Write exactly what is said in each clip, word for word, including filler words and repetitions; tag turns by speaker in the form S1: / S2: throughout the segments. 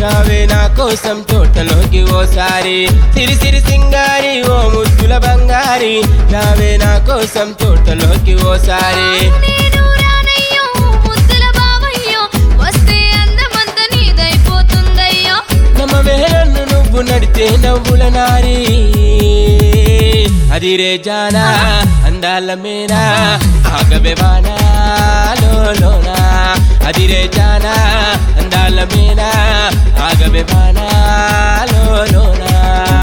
S1: రావే నా కోసం తోటలోకి ఓసారి సిరి సిరి సింగారి ఓ ముద్దుల బంగారి రావే నా కోసం తోటలోకి ఓసారి
S2: నేను రానయ్యో ముద్దుల బావయ్యో వస్తే అందమంత నీదైపోతుందయ్యో
S1: నమ్మవే నన్ను నువ్వు నడితే నవ్వుల నారి అదిరే జానా అందాల మేనా ఆగవే వానా లోనా అదిరే జానా అందాల మేనా ఆగవే వానా లోనా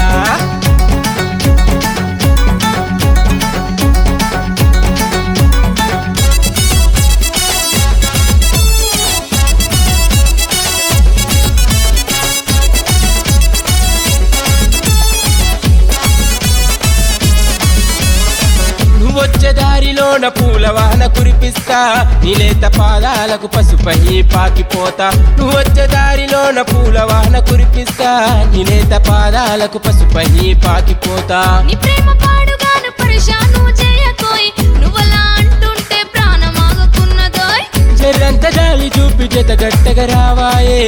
S1: వచ్చే దారిలోన పూలవాన కురిపిస్తా నీలేత పాదాలకు పసుపహి పాకిపోతా నువ్వు వచ్చే దారిలోన పూలవాన కురిపిస్తా నీలేత పాదాలకు పసుపహి పాకిపోతా
S2: నీ ప్రేమ పాడుగాను పరిశాను చేయకోయ్ నువ్వలా అంటుంటే ప్రాణమాగుతున్నదోయ్
S1: జర్రంత జాలి చూపి జత గట్టగా రావాయే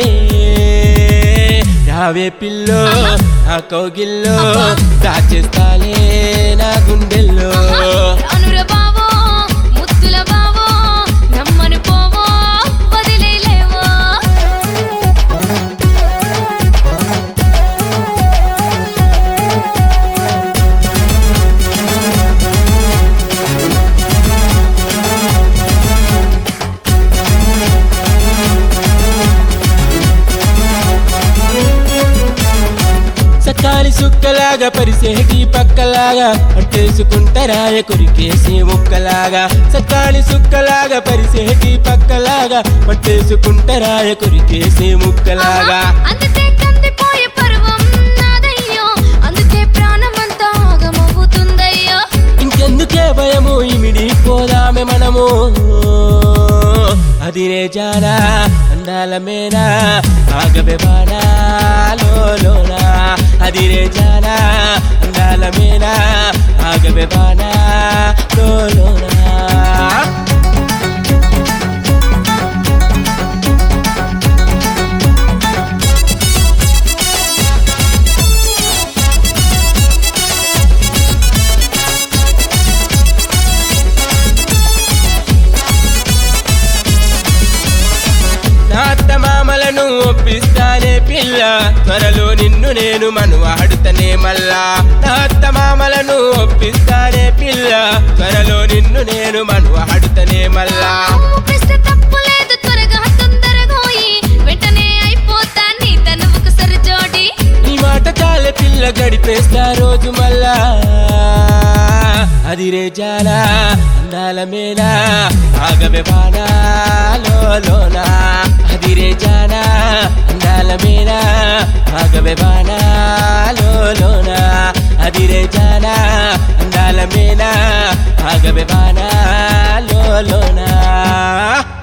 S1: రావే పిల్లో నా కౌగిల్లో దాచేస్తాలే నా గుండెల్లో
S2: రానుర బావో ముద్దుల బావో రమ్మను పోవో వదిలేలేవో
S1: సకాలి సుక్కలాగా పరిసేటి పక్కలాగా పట్టేసుకుంటరాయ కొరికేసి ముక్కలాగా సకాలి సుక్కలాగా పరిసేటి పక్కలాగా పట్టేసుకుంటరాయ కొరికేసి ముక్కలాగా
S2: అందుకే కందిపోయే పర్వం నాదయ్యో అందుకే ప్రాణమంతా ఆగమవుతుందయ్యో
S1: ఇంకెందుకే భయము ఇమిడి పోదామే మనము అదిరే జానా అందాల మేనా ఆగవే వానా లోనా అదిరే జానా అందాల మేనా ఆగవే వానా లోనా నా అత్త మామలను ఒప్పిస్తానే పిల్ల త్వరలో నిన్ను నేను మనువాడుతనే మల్లా నా అత్త మామలను ఒప్పిస్తానే పిల్ల త్వరలో నిన్ను నేను మనువాడుతనే మల్లా
S2: ఒప్పిస్తే తప్పు లేదు త్వరగా తొందరగోయి వెంటనే అయిపోతా నీ తనువుకు సరిజోడి
S1: ఈ మాట చాలే పిల్ల గడిపేస్తా రోజు మల్లా అదిరే జానా అందాల మేనా ఆగవే వానా లోనా అదిరే జానా అందాల మేనా ఆగవే వానా లోనా అదిరే జానా అందాల మేనా ఆగవే వానా లోనా